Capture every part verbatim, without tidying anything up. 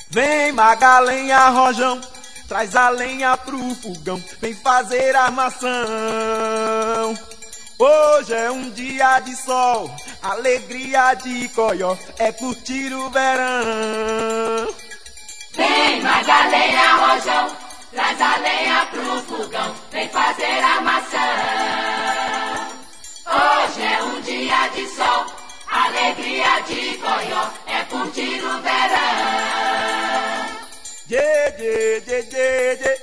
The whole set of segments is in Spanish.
Vem Magalenha, Rojão, traz a lenha pro fogão, vem fazer armação. Hoje é um dia de sol, alegria de coió, é curtir o verão. Vem Magalenha, Rojão, traz a lenha pro fogão, vem fazer armação. Hoje é um dia de sol, alegria de coió, é curtir o verão. Yeah, yeah, yeah, yeah, yeah.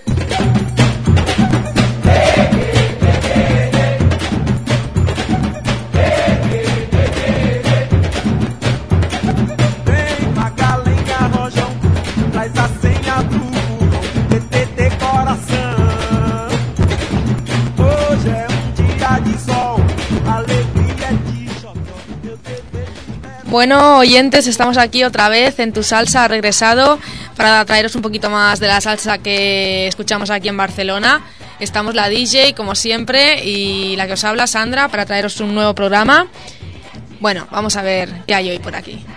Vem Magalenha, Rojão, traz a senha do fogão, T T T coração. Hoje é um dia de sol, alegria de xodó, meu desejo. Bueno, oyentes, estamos aquí otra vez en Tu Salsa ha regresado para traeros un poquito más de la salsa que escuchamos aquí en Barcelona. Estamos la D J, como siempre, y la que os habla, Sandra, para traeros un nuevo programa. Bueno, vamos a ver qué hay hoy por aquí.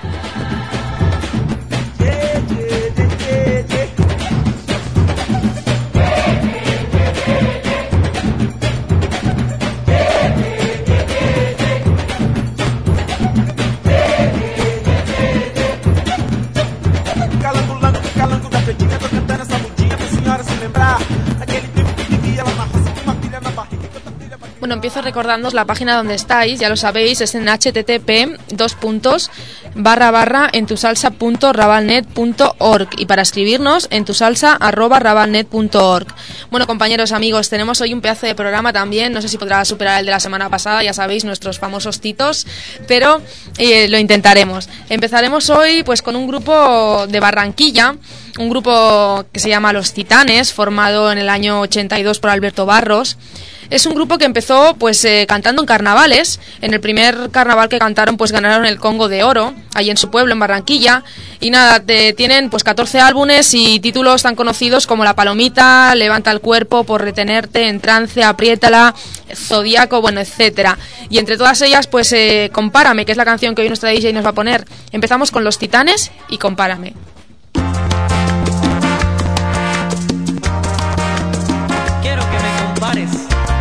Bueno, empiezo recordándoos la página donde estáis, ya lo sabéis, es en h t t p dos puntos barra barra en tusalsa punto rabalnet punto org y para escribirnos en tusalsa arroba rabalnet punto org. Bueno, compañeros, amigos, tenemos hoy un pedazo de programa también, no sé si podrá superar el de la semana pasada, ya sabéis, nuestros famosos titos, pero eh, lo intentaremos. Empezaremos hoy pues con un grupo de Barranquilla, un grupo que se llama Los Titanes, formado en el año ochenta y dos por Alberto Barros. Es un grupo que empezó pues eh, cantando en carnavales. En el primer carnaval que cantaron pues ganaron el Congo de Oro, ahí en su pueblo, en Barranquilla. Y nada, te, tienen pues catorce álbumes y títulos tan conocidos como La Palomita, Levanta el Cuerpo, Por Retenerte, En Trance, Apriétala, Zodíaco, bueno, etcétera. Y entre todas ellas pues eh, Compárame, que es la canción que hoy nuestra D J nos va a poner. Empezamos con Los Titanes y Compárame. Quiero que me compares.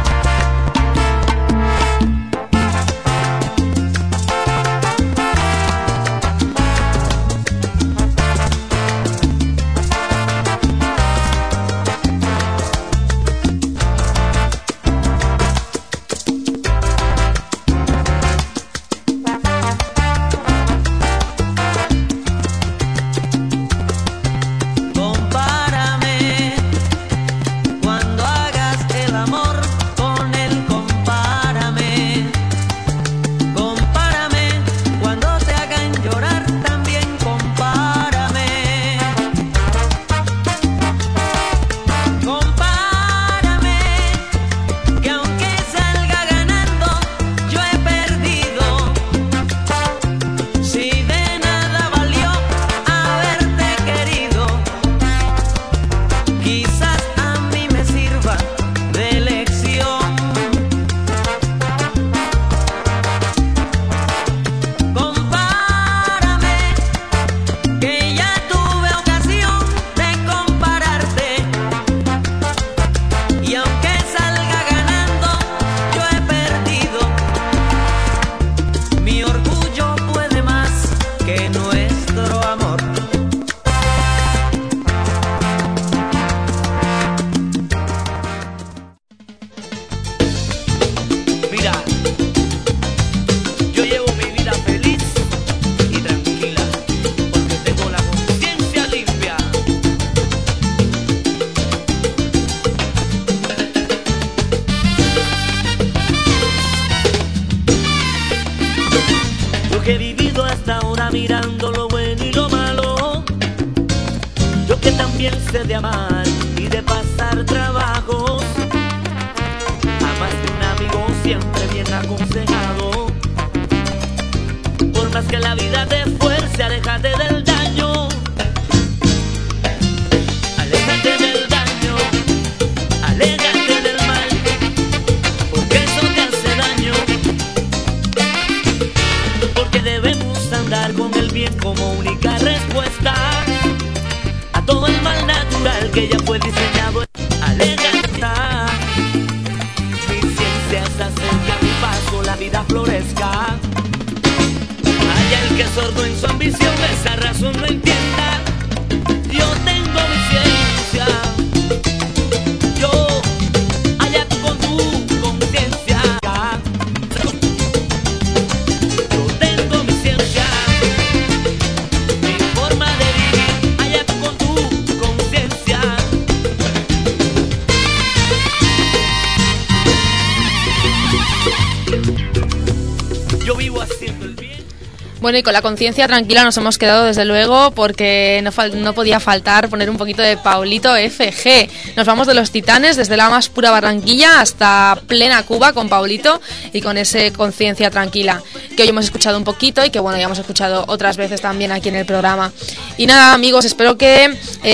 que he vivido hasta ahora mirando lo bueno y lo malo. Yo que también sé de amar y de pasar trabajos. A más de un amigo siempre bien aconsejado. Por más que la vida te fuerce, aléjate del daño. Aléjate del daño, aléjate del mal, porque eso te hace daño. Porque debemos andar con el bien como única respuesta. sordo en su ambición, esa razón no entienda. Yo tengo mi ciencia, yo allá tú con tu conciencia. Yo tengo mi ciencia, mi forma de vivir, allá tú con tu conciencia. Yo vivo haciendo el bien. Bueno, y con la conciencia tranquila nos hemos quedado desde luego porque no, fal- no podía faltar poner un poquito de Paulito F G. Nos vamos de los Titanes desde la más pura Barranquilla hasta plena Cuba con Paulito y con ese conciencia tranquila que hoy hemos escuchado un poquito y que bueno, ya hemos escuchado otras veces también aquí en el programa. Y nada, amigos, espero que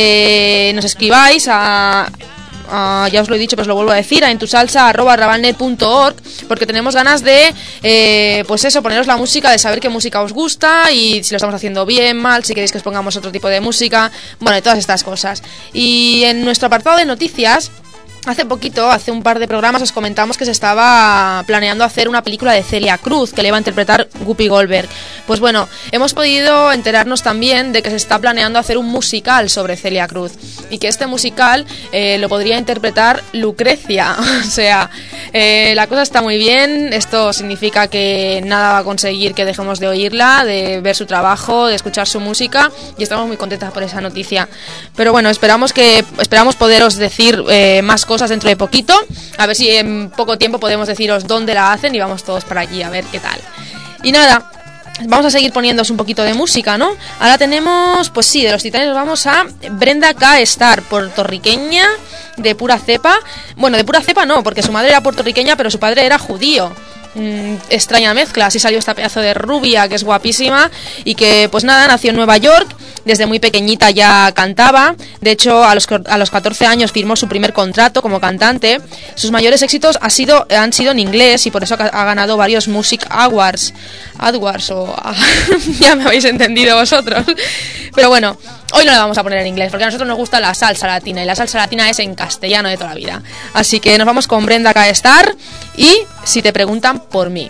eh, nos escribáis a... Uh, ya os lo he dicho, pero os lo vuelvo a decir, a entusalsa arroba rabalnet punto org, porque tenemos ganas de, eh, pues eso, poneros la música, de saber qué música os gusta y si lo estamos haciendo bien, mal, si queréis que os pongamos otro tipo de música, bueno, de todas estas cosas. Y en nuestro apartado de noticias, hace poquito, hace un par de programas, os comentamos que se estaba planeando hacer una película de Celia Cruz, que le iba a interpretar Whoopi Goldberg. Pues bueno, hemos podido enterarnos también de que se está planeando hacer un musical sobre Celia Cruz y que este musical eh, lo podría interpretar Lucrecia. O sea, eh, la cosa está muy bien. Esto significa que nada va a conseguir que dejemos de oírla, de ver su trabajo, de escuchar su música, y estamos muy contentas por esa noticia. Pero bueno, esperamos que esperamos poderos decir eh, más cosas cosas dentro de poquito, a ver si en poco tiempo podemos deciros dónde la hacen y vamos todos para allí a ver qué tal. Y nada, vamos a seguir poniéndoos un poquito de música, ¿no? Ahora tenemos, pues sí, de los Titanes vamos a Brenda K. Starr, puertorriqueña, de pura cepa. Bueno, de pura cepa no, porque su madre era puertorriqueña, pero su padre era judío. Mm, extraña mezcla, así salió esta pedazo de rubia que es guapísima y que pues nada, nació en Nueva York, desde muy pequeñita ya cantaba, de hecho a los, a los catorce años firmó su primer contrato como cantante. Sus mayores éxitos ha sido, han sido en inglés y por eso ha ganado varios Music Awards, Awards o ya me habéis entendido vosotros, pero bueno, hoy no la vamos a poner en inglés porque a nosotros nos gusta la salsa latina y la salsa latina es en castellano de toda la vida, así que nos vamos con Brenda K. Starr y Si te preguntan por mí.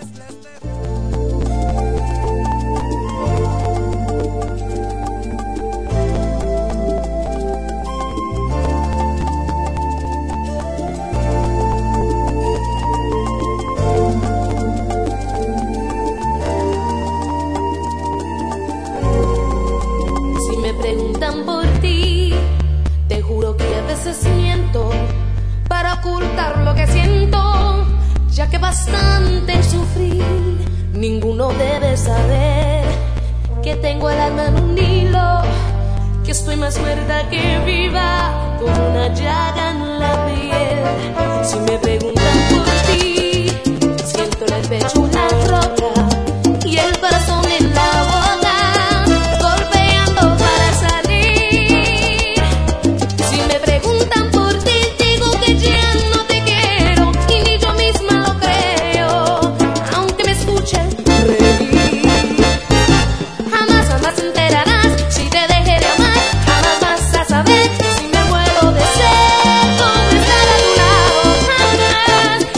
Si me preguntan por ti, te juro que a veces miento para ocultar lo que siento, ya que bastante sufrí. Ninguno debe saber que tengo el alma en un hilo, que estoy más muerta que viva, con una llaga en la piel. Si me preguntan por ti, siento en el pecho una roca y el corazón en la boca, golpeando para salir. Si me preguntan por ti, digo que ya no te quiero y ni yo misma lo creo, aunque me escuchen reír. Jamás, jamás te enterarás si te dejé de amar, jamás vas a saber si me muero de ser, cómo estar a tu lado. Jamás,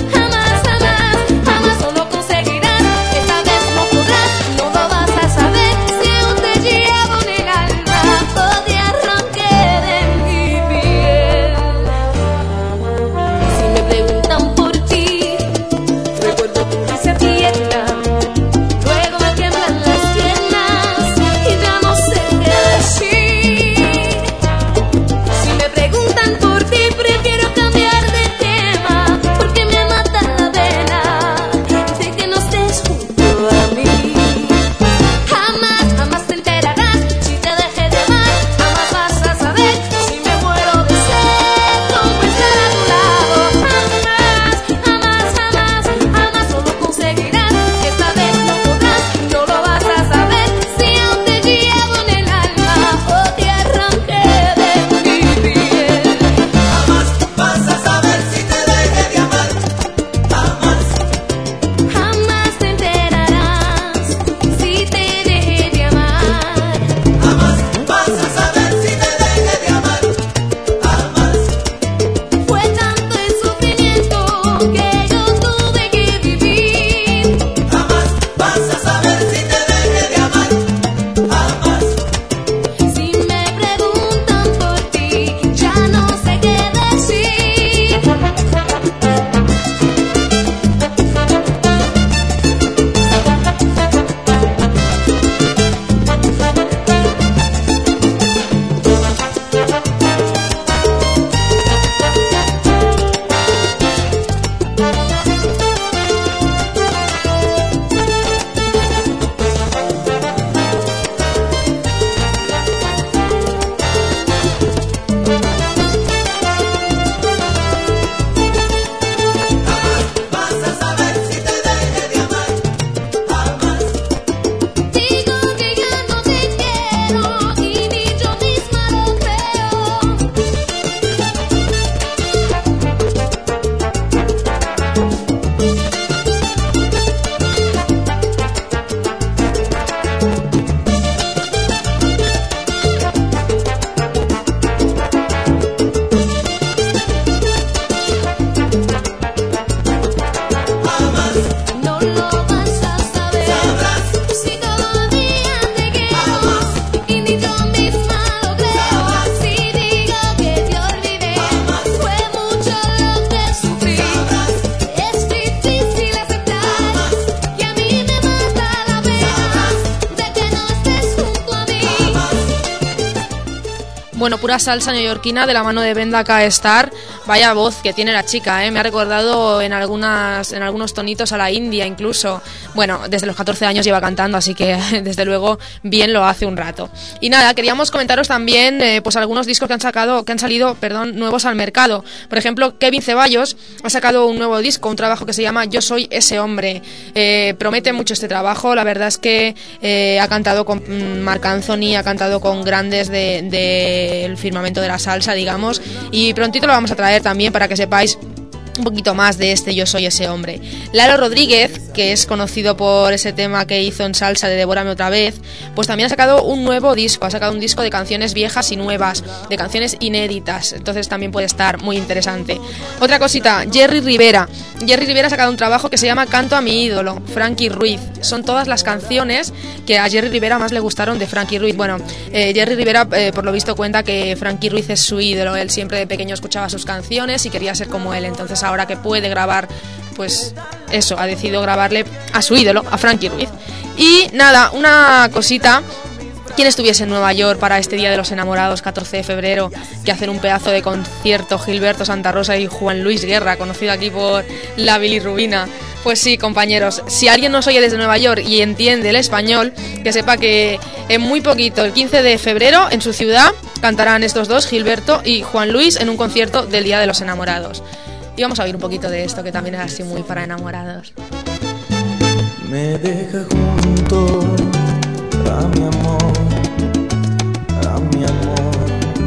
Bueno, pura salsa neoyorquina de la mano de Brenda K. Starr. Vaya voz que tiene la chica, ¿eh? Me ha recordado en algunas en algunos tonitos a la India incluso. Bueno, desde los catorce años lleva cantando, así que desde luego bien lo hace un rato. Y nada, queríamos comentaros también eh, pues algunos discos que han sacado, que han salido, perdón, nuevos al mercado. Por ejemplo, Kevin Ceballos ha sacado un nuevo disco, un trabajo que se llama Yo soy ese hombre. Eh, promete mucho este trabajo, la verdad es que eh, ha cantado con mm, Marc Anthony, ha cantado con grandes del de, de firmamento de la salsa, digamos, y prontito lo vamos a traer también para que sepáis un poquito más de este Yo soy ese hombre. Lalo Rodríguez, que es conocido por ese tema que hizo en salsa de Devórame otra vez, pues también ha sacado un nuevo disco, ha sacado un disco de canciones viejas y nuevas, de canciones inéditas, entonces también puede estar muy interesante. Otra cosita, Jerry Rivera. Jerry Rivera ha sacado un trabajo que se llama Canto a mi ídolo, Frankie Ruiz. Son todas las canciones que a Jerry Rivera más le gustaron de Frankie Ruiz. Bueno, eh, Jerry Rivera eh, por lo visto cuenta que Frankie Ruiz es su ídolo, él siempre de pequeño escuchaba sus canciones y quería ser como él, entonces ahora que puede grabar, pues eso, ha decidido grabarle a su ídolo, a Frankie Ruiz. Y nada, una cosita, quien estuviese en Nueva York para este Día de los Enamorados, catorce de febrero, que hacen un pedazo de concierto Gilberto Santa Rosa y Juan Luis Guerra, conocido aquí por la bilirrubina. Pues sí, compañeros, si alguien nos oye desde Nueva York y entiende el español, que sepa que en muy poquito, el quince de febrero, en su ciudad, cantarán estos dos, Gilberto y Juan Luis, en un concierto del Día de los Enamorados. Y vamos a oír un poquito de esto, que también es así muy para enamorados. Me deja junto a mi amor, a mi amor.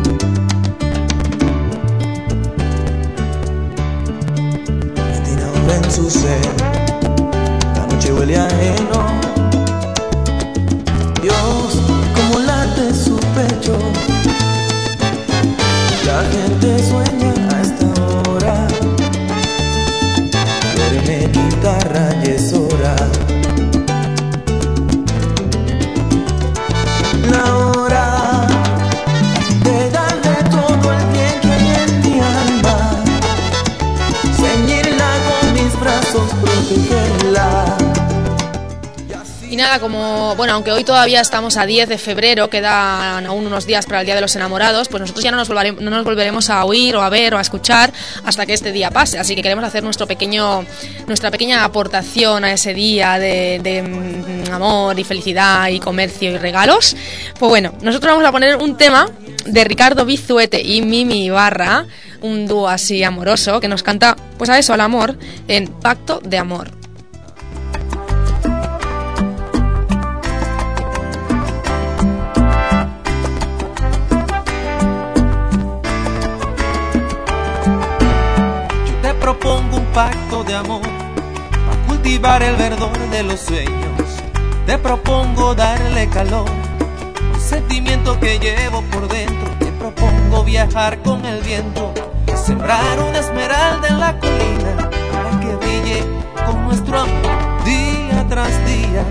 Me tiene ahora en su ser, la noche huele ajeno. Dios, como late su pecho. La gente sueña a esta hora. Duerme guitarra y es hora. La hora de darle todo el bien que hay en mi alma, ceñirla con mis brazos, protegerla. Y nada, como, bueno, aunque hoy todavía estamos a diez de febrero, quedan aún unos días para el Día de los Enamorados, pues nosotros ya no nos, volveremos, no nos volveremos a oír o a ver o a escuchar hasta que este día pase, así que queremos hacer nuestro pequeño, nuestra pequeña aportación a ese día de, de amor y felicidad y comercio y regalos. Pues bueno, nosotros vamos a poner un tema de Ricardo Bizuete y Mimi Ibarra, un dúo así amoroso que nos canta pues a eso, al amor, en Pacto de Amor. Propongo un pacto de amor para cultivar el verdor de los sueños. Te propongo darle calor al sentimiento que llevo por dentro. Te propongo viajar con el viento, sembrar una esmeralda en la colina para que brille con nuestro amor día tras día.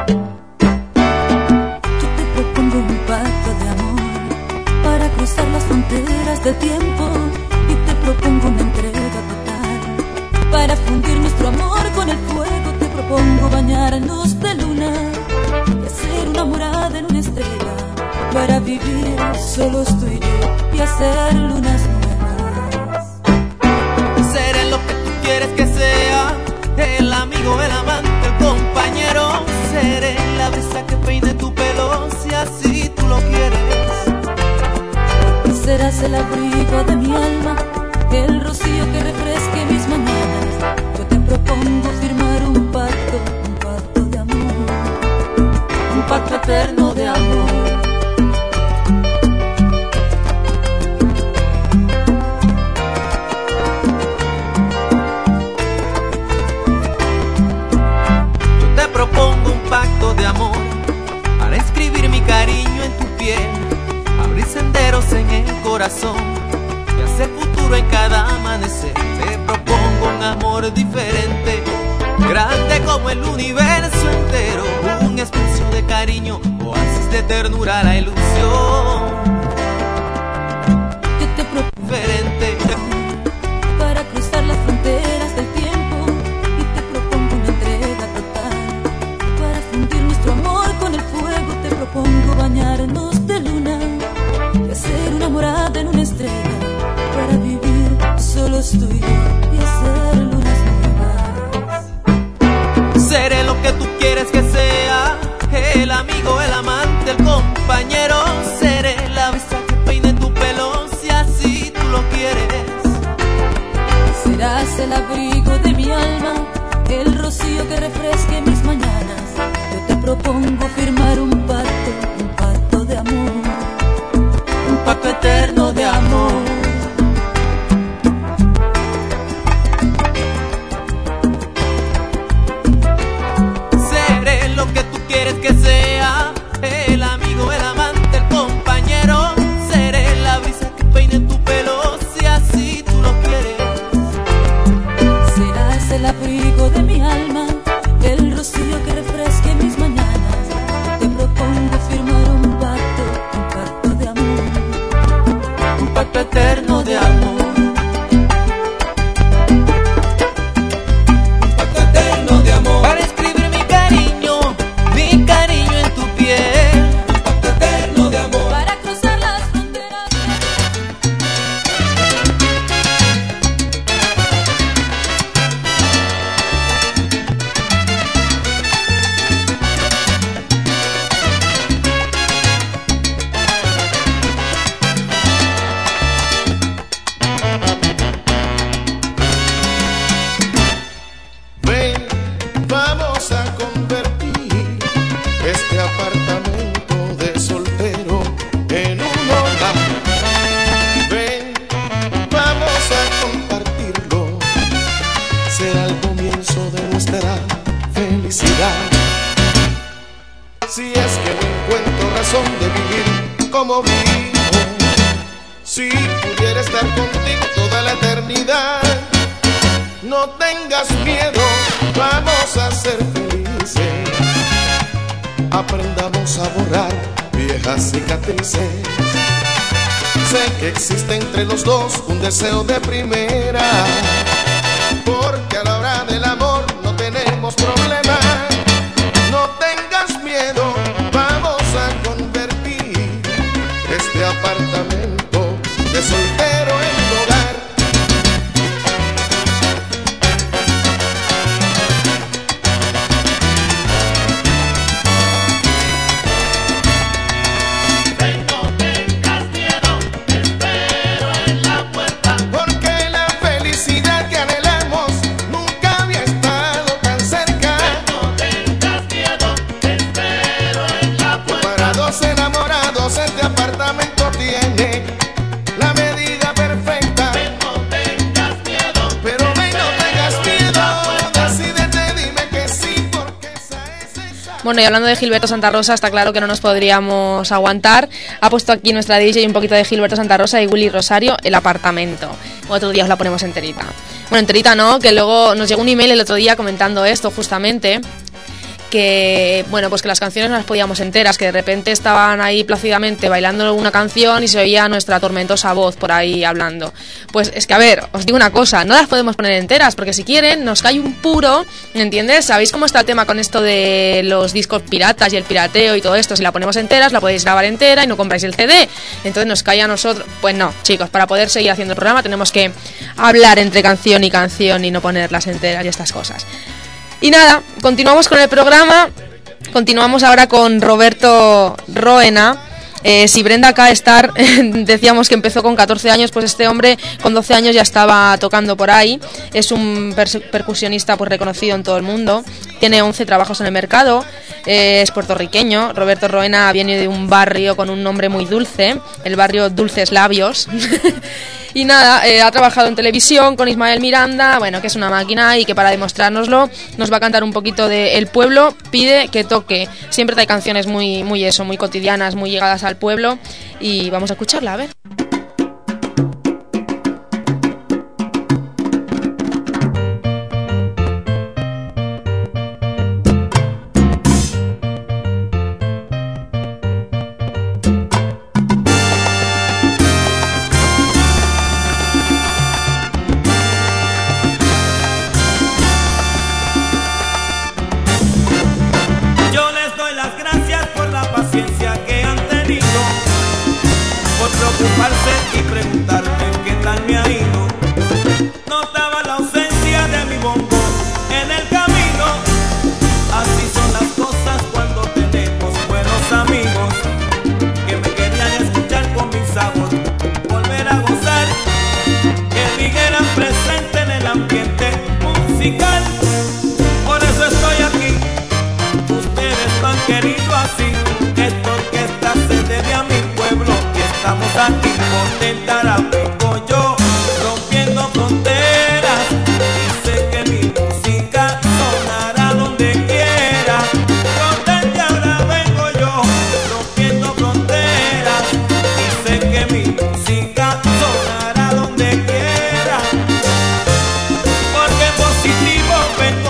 Yo te propongo un pacto de amor para cruzar las fronteras del tiempo y te propongo una entrega para fundir nuestro amor con el fuego. Te propongo bañarnos de luna y hacer una morada en una estrella para vivir solos tú y yo y hacer lunas nuevas. Seré lo que tú quieres que sea, el amigo, el amante, el compañero. Seré la brisa que peine tu pelo si así tú lo quieres. Serás el abrigo de mi alma, el rocío que refresque mis mañanas. Yo te propongo firmar un pacto, un pacto de amor, un pacto eterno de amor. Yo te propongo un pacto de amor para escribir mi cariño en tu piel, abrir senderos en el corazón y hacer futuro en cada amanecer. Te propongo un amor diferente, grande como el universo entero, un espacio de cariño, oasis de ternura, la ilusión. Yo te propongo diferente para cruzar las fronteras del tiempo y te propongo una entrega total para fundir nuestro amor con el fuego. Te propongo bañarnos de luna y hacer una morada abrigo de mi alma, el rocío que refresque mis mañanas. Te propongo firmar un pacto, un pacto de amor, un pacto eterno de amor. Para escribir mi cariño, mi cariño en tu piel. Un pacto eterno de amor. Para cruzar las fronteras. Ven, vamos a convertir este apartamento de soltero en un hogar. Ven, vamos a compartirlo. Será el comienzo de nuestra felicidad. Si es que no encuentro razón de vivir como vivo, si pudiera estar contigo toda la eternidad. No tengas miedo, vamos a ser felices. Aprendamos a borrar viejas cicatrices. Sé que existe entre los dos un deseo de primera, porque a la hora del amor no tenemos problema. No tengas miedo, vamos a convertir este apartamento de soltero en hogar. Este apartamento tiene la medida perfecta. Ven, no tengas miedo. Pero ven, no tengas miedo. Decídete, dime que sí, porque esa es esa. Bueno, y hablando de Gilberto Santa Rosa, está claro que no nos podríamos aguantar. Ha puesto aquí nuestra D J un poquito de Gilberto Santa Rosa y Willy Rosario, El apartamento. Otro día os la ponemos enterita. Bueno, enterita no, que luego nos llegó un email el otro día comentando esto justamente. Que, bueno, pues que las canciones no las podíamos enteras, que de repente estaban ahí plácidamente bailando una canción y se oía nuestra tormentosa voz por ahí hablando. Pues es que, a ver, os digo una cosa, no las podemos poner enteras, porque si quieren nos cae un puro, ¿me entiendes? ¿Sabéis cómo está el tema con esto de los discos piratas y el pirateo y todo esto? Si la ponemos enteras, la podéis grabar entera y no compráis el C D. Entonces nos cae a nosotros. Pues no, chicos, para poder seguir haciendo el programa tenemos que hablar entre canción y canción y no ponerlas enteras y estas cosas. Y nada, continuamos con el programa. Continuamos ahora con Roberto Roena. Eh, si Brenda K. Star decíamos que empezó con catorce años, pues este hombre con doce años ya estaba tocando por ahí. Es un per- percusionista pues reconocido en todo el mundo. Tiene once trabajos en el mercado. Eh, es puertorriqueño. Roberto Roena viene de un barrio con un nombre muy dulce, el barrio Dulces Labios. Y nada, eh, ha trabajado en televisión con Ismael Miranda, bueno, que es una máquina y que para demostrárnoslo nos va a cantar un poquito de El pueblo pide que toque. Siempre trae canciones muy, muy eso, muy cotidianas, muy llegadas al pueblo y vamos a escucharla, a ver. Preocuparse y preguntarme qué tal me ha ido. Notaba la ausencia de mi bombo en el camino. Así son las cosas cuando tenemos buenos amigos que me querían escuchar con mi sabor, volver a gozar, que dijeran presente en el ambiente musical. Por eso estoy aquí, ustedes me han querido así. Esta orquesta se debe a mi pueblo. Estamos aquí por el Tarapico, yo rompiendo fronteras. Y sé que mi música sonará donde quiera. Donde ahora vengo yo, rompiendo fronteras. Y sé que mi música sonará donde quiera. Porque positivo vengo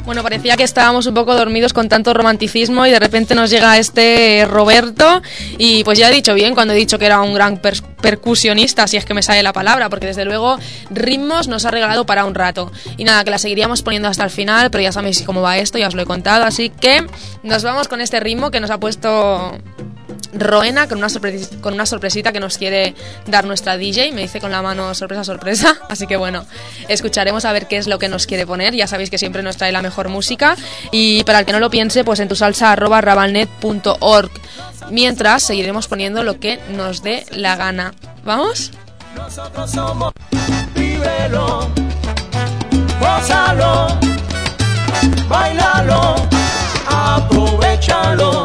Bueno, parecía que estábamos un poco dormidos con tanto romanticismo y de repente nos llega este Roberto y pues ya he dicho bien cuando he dicho que era un gran per percusionista, si es que me sale la palabra, porque desde luego ritmos nos ha regalado para un rato. Y nada, que la seguiríamos poniendo hasta el final, pero ya sabéis cómo va esto, ya os lo he contado, así que nos vamos con este ritmo que nos ha puesto Roena con una, con una sorpresita que nos quiere dar nuestra D J. Me dice con la mano sorpresa, sorpresa. Así que bueno, escucharemos a ver qué es lo que nos quiere poner. Ya sabéis que siempre nos trae la mejor música. Y para el que no lo piense, pues en tu salsa arroba rabalnet punto org. Mientras seguiremos poniendo lo que nos dé la gana. ¿Vamos? Nosotros somos vívelo, gózalo, bailalo, aprovechalo.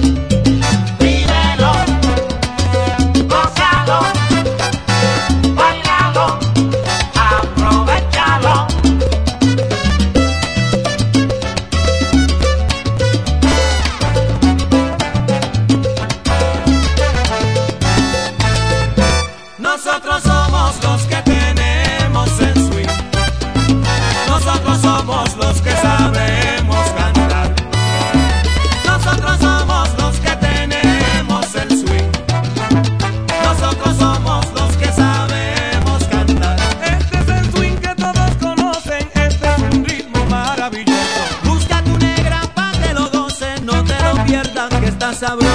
Nosotros somos los que tenemos el swing. Nosotros somos los que sabemos cantar. Nosotros somos los que tenemos el swing. Nosotros somos los que sabemos cantar. Este es el swing que todos conocen. Este es un ritmo maravilloso. Busca tu negra pa' que lo gocen. No te lo pierdas que está sabroso.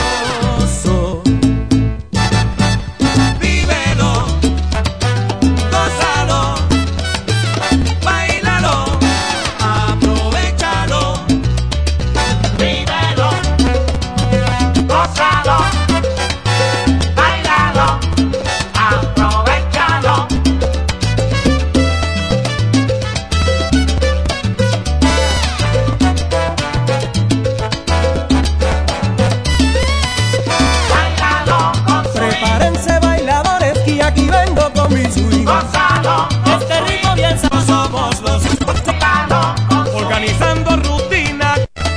Este ritmo bien sabroso. Somos los organizando rutina.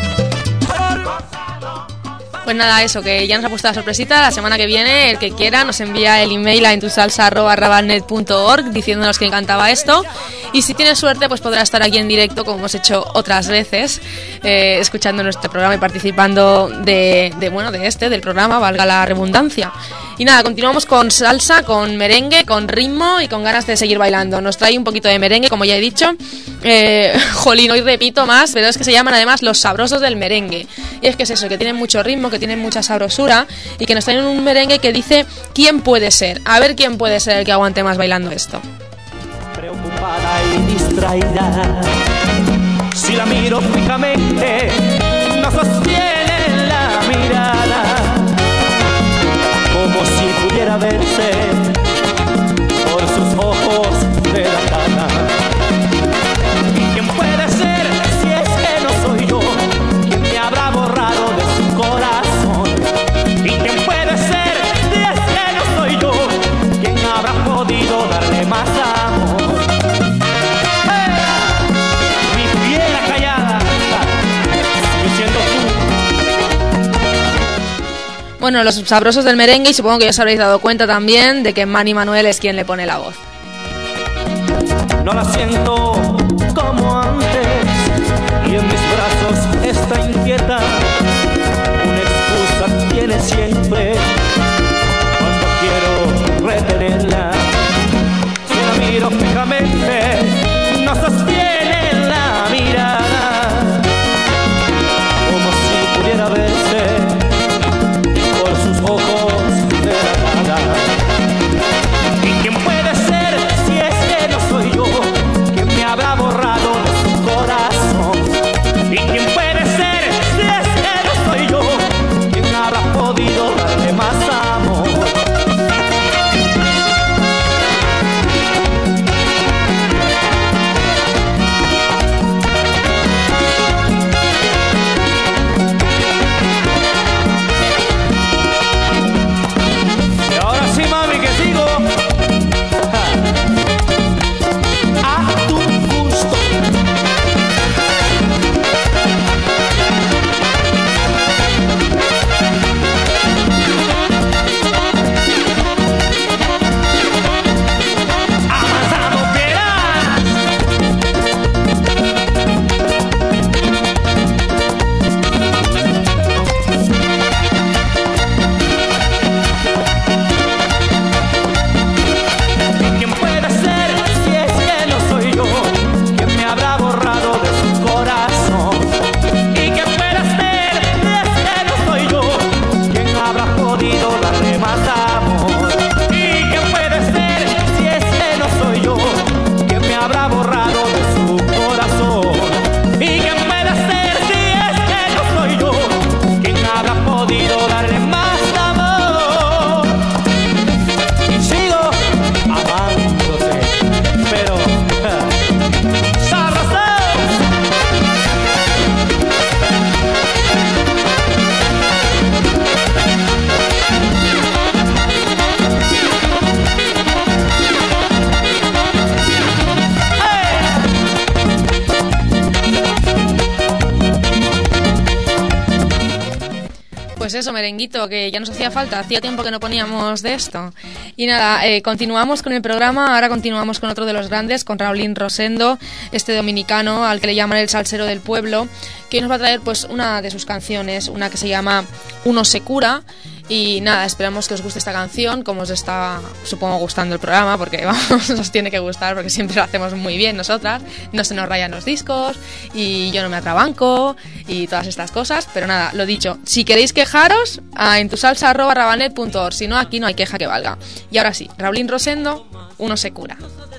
Pues nada, eso, que ya nos ha puesto la sorpresita. La semana que viene, el que quiera nos envía el email a entusalsa arroba rabalnet punto org diciéndonos que encantaba esto. Y si tiene suerte, pues podrá estar aquí en directo, como hemos hecho otras veces, eh, escuchando nuestro programa y participando de, de, bueno, de este, del programa, valga la redundancia. Y nada, continuamos con salsa, con merengue, con ritmo y con ganas de seguir bailando. Nos trae un poquito de merengue, como ya he dicho. Eh, jolín, hoy repito más, pero es que se llaman además los sabrosos del merengue. Y es que es eso, que tienen mucho ritmo, que tienen mucha sabrosura y que nos traen un merengue que dice ¿quién puede ser? A ver quién puede ser el que aguante más bailando esto. Preocupada y distraída, si la miro fijamente, no sostiene la mirada, como si pudiera verse por sus ojos de la cara. ¿Y quién puede ser si es que no soy yo? ¿Quién me habrá borrado de su corazón? ¿Y quién puede ser si es que no soy yo? ¿Quién habrá podido darle más amor? Bueno, los sabrosos del merengue, y supongo que ya os habréis dado cuenta también de que Manny Manuel es quien le pone la voz. No la siento como antes y en mis brazos está inquieta. Una excusa tiene siempre cuando quiero retenerla. Si la miro fijamente, no sostiene la mirada, como si pudiera verse ojos de la cara. ¿Y quién puede ser si es que no soy yo? ¿Quién me habrá borrado de su corazón? Pues eso, merenguito, que ya nos hacía falta, hacía tiempo que no poníamos de esto. Y nada, eh, continuamos con el programa, ahora continuamos con otro de los grandes, con Raulín Rosendo, este dominicano al que le llaman el salsero del pueblo, que hoy nos va a traer pues una de sus canciones, una que se llama Uno se cura. Y nada, esperamos que os guste esta canción, como os está, supongo, gustando el programa, porque vamos, os tiene que gustar, porque siempre lo hacemos muy bien nosotras, no se nos rayan los discos, y yo no me atrabanco, y todas estas cosas, pero nada, lo dicho, si queréis quejaros, a entusalsa arroba rabalnet punto org, si no, aquí no hay queja que valga. Y ahora sí, Raulín Rosendo, Uno se cura.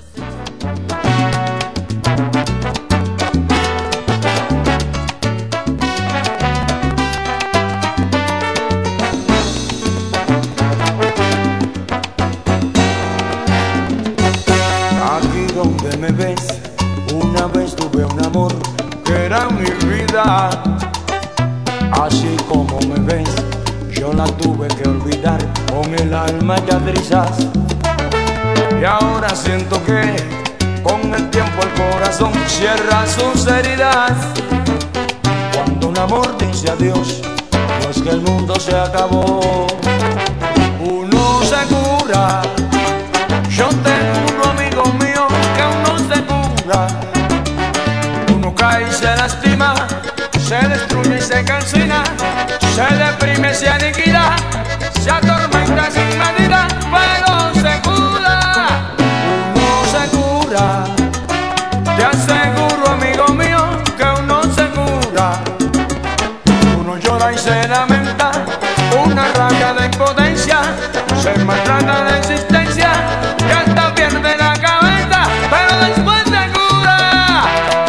Donde me ves, una vez tuve un amor que era mi vida. Así como me ves, yo la tuve que olvidar con el alma ya trizas. Y ahora siento que con el tiempo el corazón cierra sus heridas. Cuando un amor dice adiós, no es que el mundo se acabó. Uno se cura. Yo tengo un amigo mío que uno se cura. Uno cae y se lastima, se destruye y se calcina, se deprime, se aniquila, se atormenta sin medida, pero se cura. Uno se cura. Te aseguro, amigo mío, que uno se cura. Uno llora y se lamenta, una rabia de impotencia, se maltrata de existencia, y hasta pierde la cabeza, pero después se cura.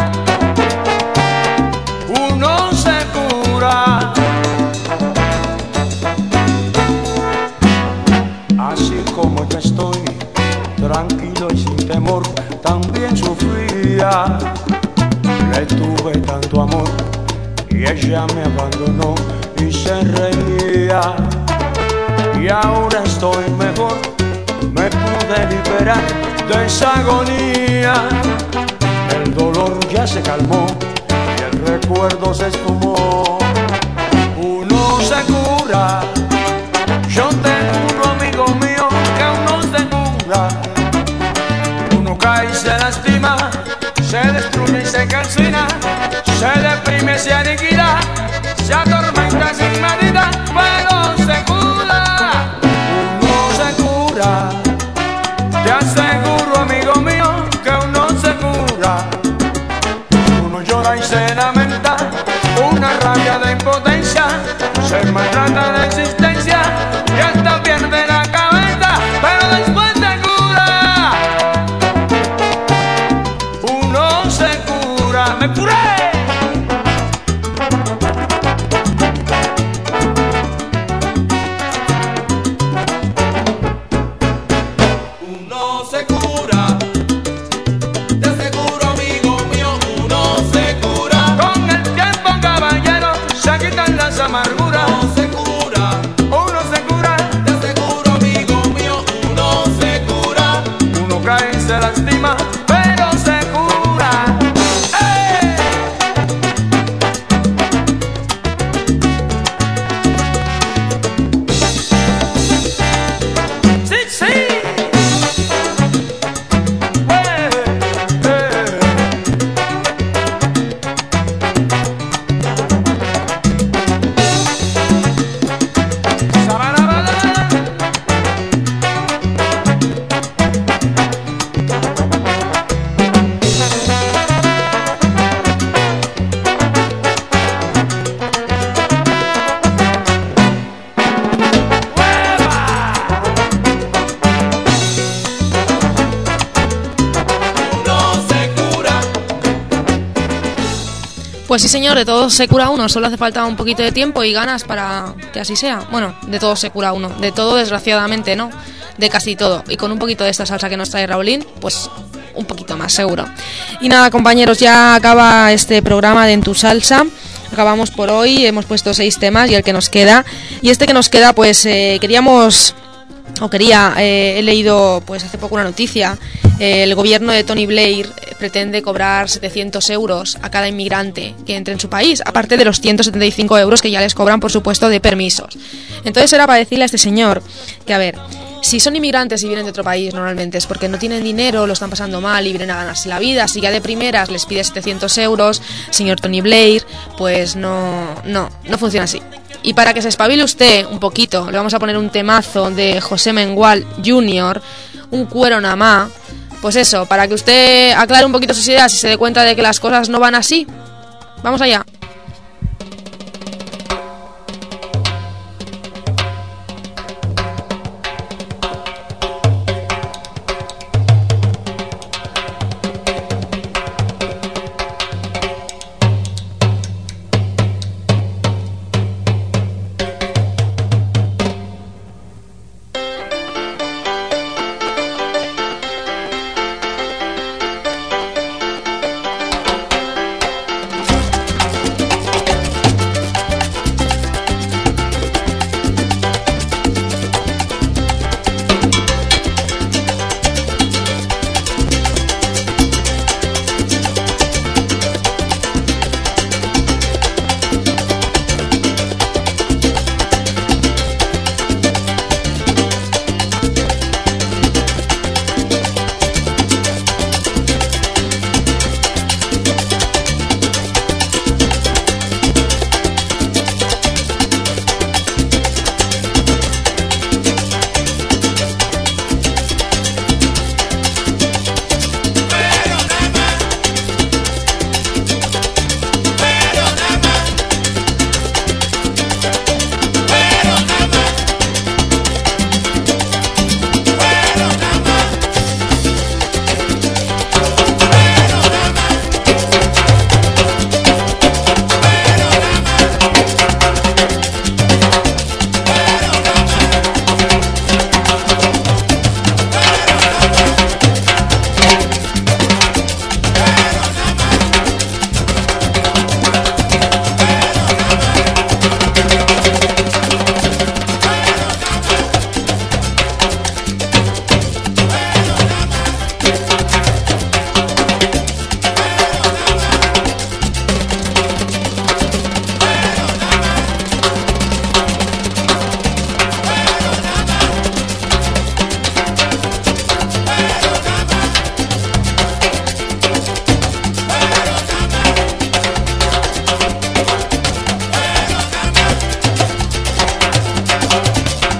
Uno se cura. Así como yo estoy, tranquilo y sin temor, también sufría. Le tuve tanto amor y ella me abandonó y se reía. Y ahora estoy mejor, me pude liberar de esa agonía. El dolor ya se calmó y el recuerdo se esfumó. Uno se cura. Yo tengo un amigo mío que uno se cura. Uno cae y se lastima, se destruye y se calcina, se deprime, se aniquila, se atormenta sin medida, pero se cura. Te aseguro, amigo mío, que uno se cura. Uno llora y se lamenta, una rabia de impotencia, se maltrata de existencia y hasta pierde la cabeza, pero después se cura. Uno se cura. ¡Me curé! Amargura. Uno se cura, uno se cura, te aseguro, amigo mío, uno se cura. Uno cae y se lastima, pero se cura. ¡Eh! Sí, sí. ¡Eh! ¡Eh! Pues sí, señor, de todo se cura uno, solo hace falta un poquito de tiempo y ganas para que así sea. Bueno, de todo se cura uno, de todo desgraciadamente no, de casi todo. Y con un poquito de esta salsa que nos trae Raulín, pues un poquito más seguro. Y nada, compañeros, ya acaba este programa de En Tu Salsa. Acabamos por hoy, hemos puesto seis temas y el que nos queda. Y este que nos queda, pues eh, queríamos o quería, eh, he leído pues hace poco una noticia, eh, el gobierno de Tony Blair pretende cobrar setecientos euros a cada inmigrante que entre en su país, aparte de los ciento setenta y cinco euros que ya les cobran, por supuesto, de permisos. Entonces era para decirle a este señor que, a ver, si son inmigrantes y vienen de otro país, normalmente es porque no tienen dinero, lo están pasando mal y vienen a ganarse la vida. Si ya de primeras les pide setecientos euros, señor Tony Blair, pues no, no, no funciona así. Y para que se espabile usted un poquito, le vamos a poner un temazo de José Mengual junior, un cuero nada más. Pues eso, para que usted aclare un poquito sus ideas y se dé cuenta de que las cosas no van así. Vamos allá.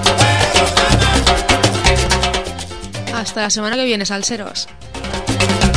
Hasta la semana que viene, salseros.